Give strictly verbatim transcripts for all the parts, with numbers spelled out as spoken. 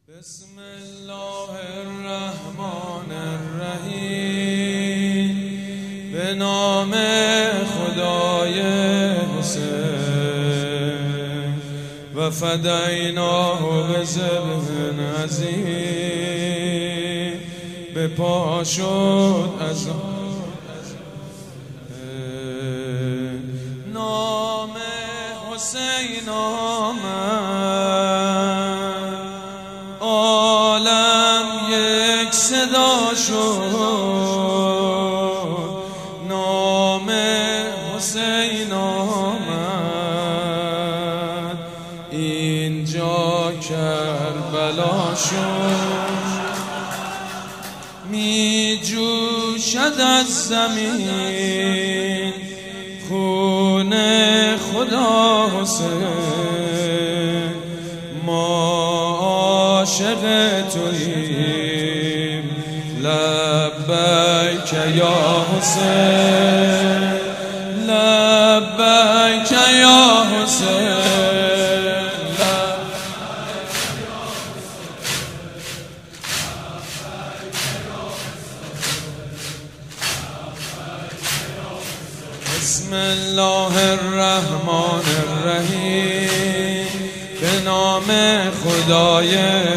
بسم الله الرحمن الرحیم. به نام خدای حسین و فدیناه بذبح عظیم. به پا شد از نام حسین آمد، عالم یک صدا شد. نام حسین آمد، اینجا کربلا شد. می جوشد از زمین خون خدا حسین. ما عاشق توییم، لبیک یا حسین، لبیک یا حسین. بسم الله الرحمن الرحیم. به نام خدای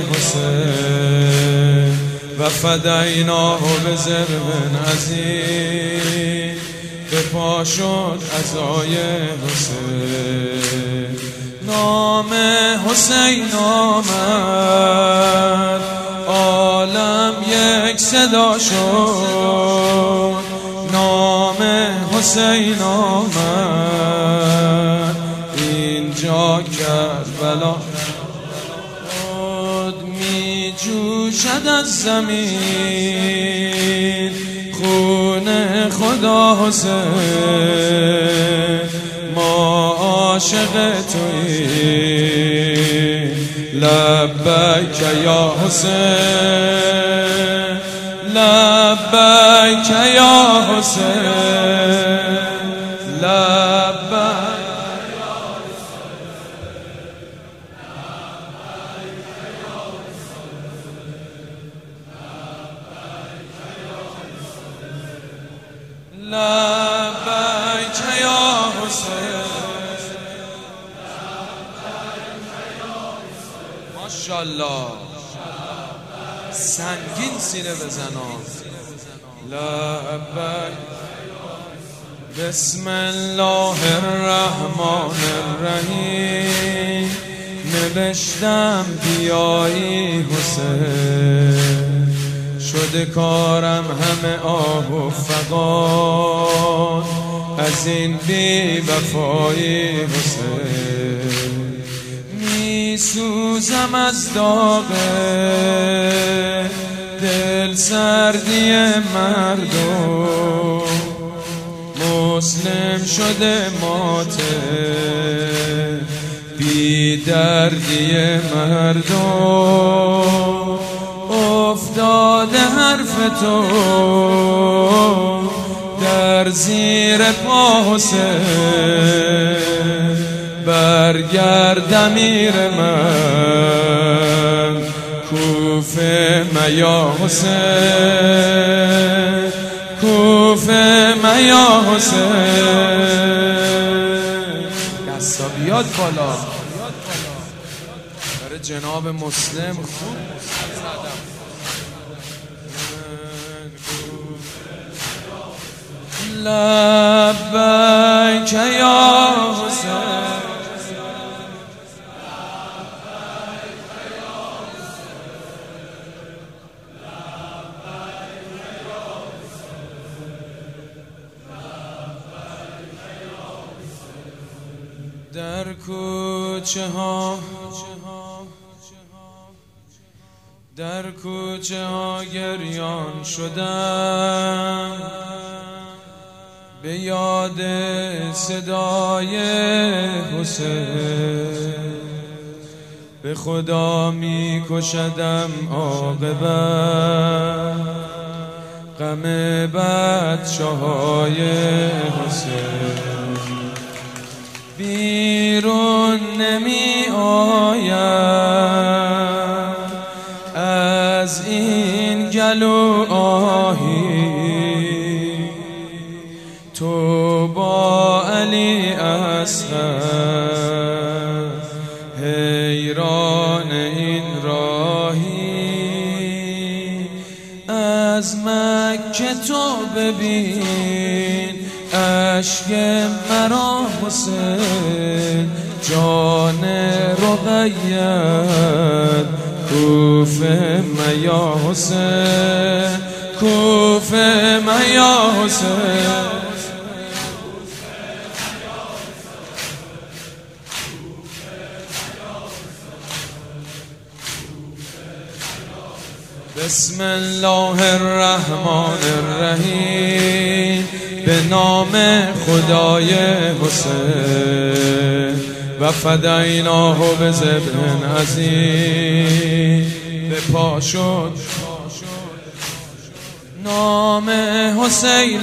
حسین و فدیناه بذبح عظیم. به پا شد عزای حسین. نام حسین آمد، عالم یک صدا شد. نام حسین آمد، اینجا کربلا شد. می جوشد از زمین خون خدا حسین. ما عاشق توییم، لبیک یا حسین، لبیک یا حسین، لبیک. لبیک یا حسین. ماشاءالله سنگین سینه بزنا. لبیک. بسم الله الرحمن الرحیم. نوشتم بیایی حسین، شده کارم همه آه و فغان از این بی وفایی حسین. می سوزم از داغ دل سردی مردم، مسلم شده ماته بی دردی مردم. افتاده حرف تو در زیر پا حسین. برگرد امیر من کوفه میا حسین، کوفه میا حسین. دستا بیاد بالا برای جناب مسلم. خوب لبیک یا حسین. در کوچه ها در کوچه ها گریان شدم، به یاد صدای حسین. به خدا می کشدم عاقبت غم بچه‌های حسین. بیرون نمی آید از این گلو آهی تو با علی اصغر حیران این راهی از مکه تو ببین اشک مرا حسین جان رقیت کوفه میا حسین کوفه میا حسین بسم الله الرحمن الرحیم به نام خدای حسین و فدیناه به ذبح عظیم به پا شد نام حسین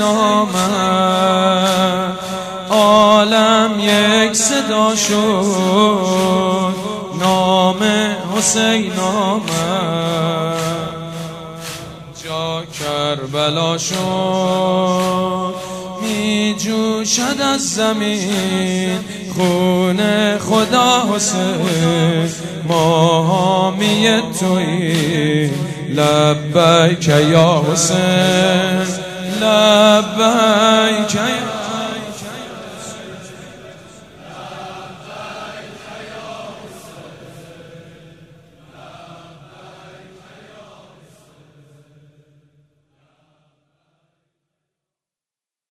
آمد عالم یک صدا شد نام حسین آمد جا کربلا شد می جوشد از زمین خون خدا حسین ما حامی تویی لبیک یا حسین لبیک یا